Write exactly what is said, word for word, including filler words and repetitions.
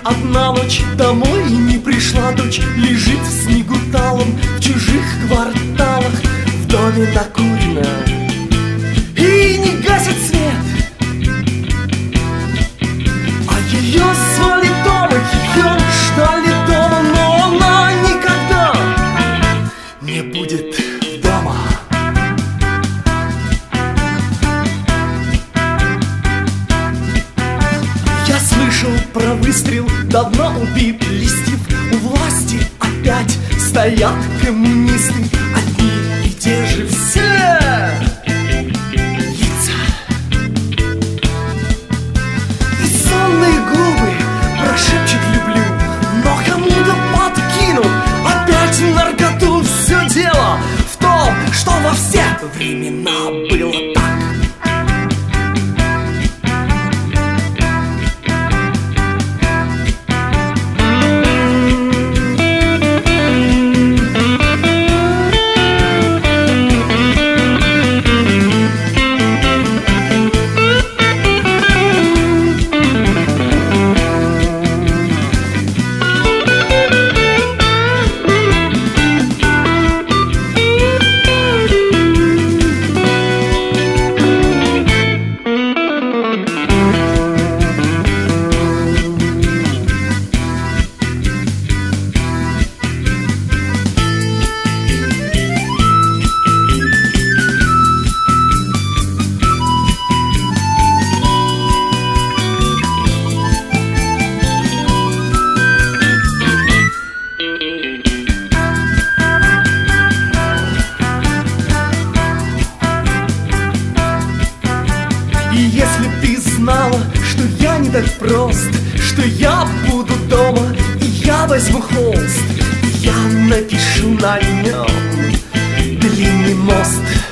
одна ночь, домой не пришла дочь. Лежит в снегу талом в чужих кварталах, в доме накурено и не гасит свет. А ее звали дома, ее ждали дома, но она никогда не будет дома. Я слышал про выстрел, давно убит Листьев. У власти опять стоят коммунисты, одни и те же все лица. И сонные губы прошепчет «люблю», но кому-то подкинут опять наркоту. Все дело в том, что во все времена было так. И если б ты знала, что я не так прост, что я буду дома, и я возьму холст, и я напишу на нем длинный мост.